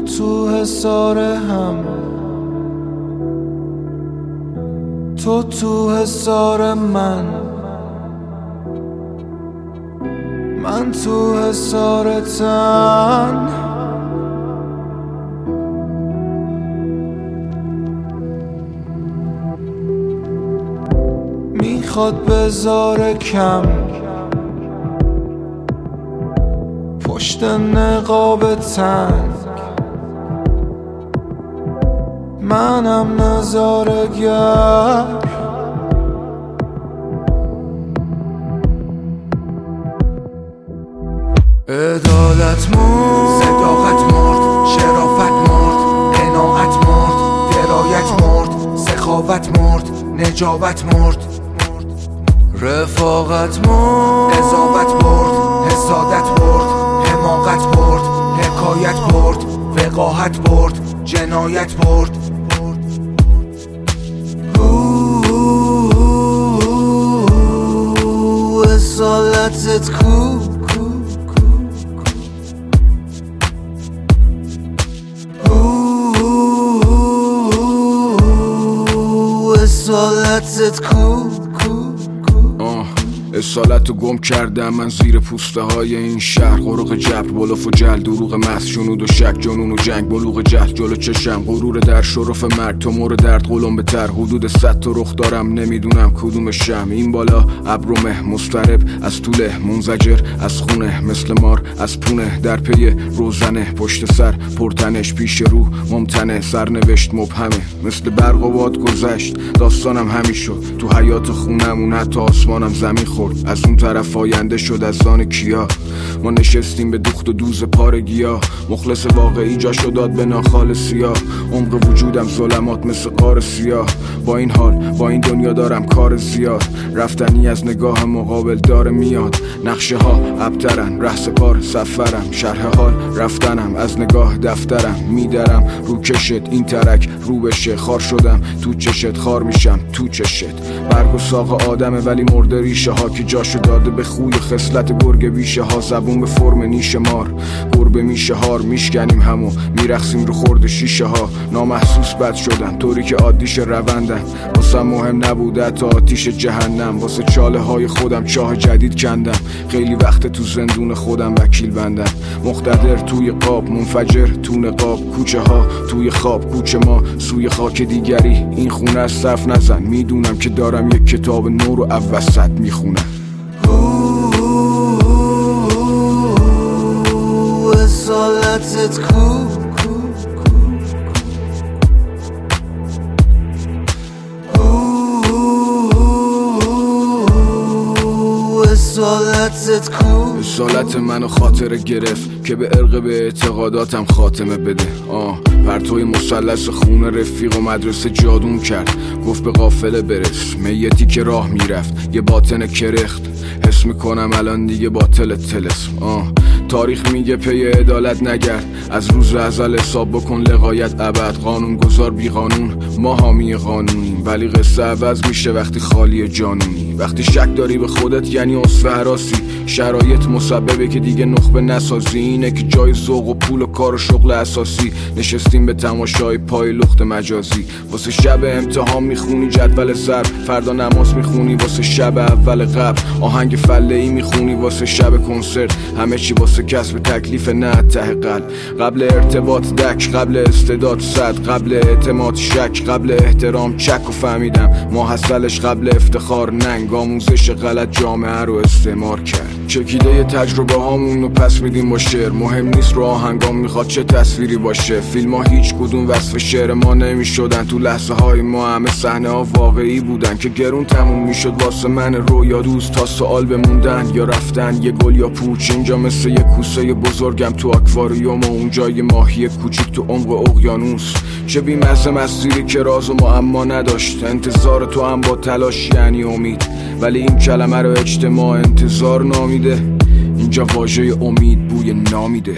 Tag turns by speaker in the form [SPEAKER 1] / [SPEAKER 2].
[SPEAKER 1] تو حصار هم، تو حصار من تو حصار تن. میخواد بذاره کم پشت نقاب تنگ، منم نظاره‌گر. عدالت مرد،
[SPEAKER 2] صداقت مرد، شرافت مرد، قناعت مرد، درایت مرد، سخاوت مرد، نجابت مرد،
[SPEAKER 1] رفاقت مرد،
[SPEAKER 2] قضاوت برد، حسادت برد، حماقت برد، حکایت برد، وقاحت برد، جنایت برد.
[SPEAKER 1] اصالتت کو اصالتت کو.
[SPEAKER 3] اصالت رو گم کردم من زیر پوسته های این شهر. غرق جبر، بلوف و جل، دروغ محض، شنود و شک، جنون و جنگ، بلوغ جهل جلو چشم، غرور در شرف مرگ، تومور درد قلم به تر، حدود 100 تا رخ دارم نمیدونم کدوم شم. این بالا ابر و مه مضطرب از طوله، منزجر از خونه مثل مار از پونه، در پی روزنه، پشت سر پرتنش، پیش رو ممتنه، سرنوشت مبهمه، مثل برق و باد گذشت داستانم همین شد. تو حیات خونمون حتی آسمانم زمین خورد، از اون طرف آینده شد از آن کیا. ما نشستیم به دوخت و دوز پارگیا، مخلص واقعی جاشو داد به ناخال سیاه. عمق وجودم ظلمات مثل غار سیاه، با این حال با این دنیا دارم کار زیاد. رفتنی از نگاه مقابل داره میاد، نقشه ها ابترن، ره سپار سفرم، شرح حال رفتنم، از نگاه دفترم میدرم. رو کشت این ترک رو بشه، خار شدم تو چشت، خار میشم تو چشت. برگ و ساق آدمه ولی مرده ریشه ها که جاشو داده به خوی خصلت گرگ بیشه ها. زبون به فرم نیش مار، گربه میشه هار، میشکنیم همو میرخسیم رو خورد شیشه ها. نامحسوس بد شدن طوری که عادیش روندن، واسه مهم نبوده تا آتیش جهنم. واسه چاله های خودم چاه جدید کندم، خیلی وقت تو زندون خودم وکیل بندم. مقتدر توی قاب، منفجر تو نقاب، کوچه ها توی خواب، کوچه ما سوی خاک دیگری. این خونه از صف نزن، میدونم که دارم یک کتاب نو رو اوسط میخونم.
[SPEAKER 1] اصالتت کو اصالتت کو.
[SPEAKER 3] اصالت منو خاطره گرفت که به عرق به اعتقاداتم خاتمه بده. پرتوی مثلث خون رفیق و مدرسه جادون کرد، گفت به قافله برس، میتی که راه میرفت یه باطن کرخت. حس میکنم الان دیگه باطل تلسم. تاریخ میگه پی عدالت نگرد، از روز ازل حساب بکن لغایت ابد. قانون گذار بی قانون، ما حامی قانونیم، ولی قصه عوض میشه وقتی خالی جانونی. وقتی شک داری به خودت یعنی اصفه حراسی، شرایط مسببه که دیگه نخبه نسازی. اینه که جای ذوق و پول و کار و شغل اساسی، نشستیم به تماشای پای لخت مجازی. واسه شب امتحان میخونی جدول ضرب، فردا نماز میخونی واسه شب اول قبل. آهنگ فله‌ای میخونی واسه شب کنسرت، همه چی واسه کسب تکلیف نه ته قلب. قبل ارتباط دک، قبل استعداد صد، قبل اعتماد شک، قبل احترام چک. و فهمیدم ماحصلش قبل افتخار ننگ، آموزش غلط جامعه رو استعمار کرد. چکیده تجربه هامون رو پس میدیم با شعر، مهم نیست رو آهنگام میخواد چه تصویری باشه. فیلم ها هیچ کدوم وصف شعر ما نمیشدن، تو لحظه های ما همه صحنه ها واقعی بودن که گرون تموم میشد واسه من رویا دوست. تا سوال بموندن یا رفتن، یه گل یا پوچ، اینجا مثل یه کوسه بزرگم تو آکواریوم و اونجا یه ماهی کوچیک تو عمق اقیانوس. چه بی‌مزه مسیری که راز و معما نداشت، انتظار تو هم با تلاش یعنی امید، ولی این کلمه رو اجتماع انتظار نامیده. اینجا واژه امید بوی نامیده.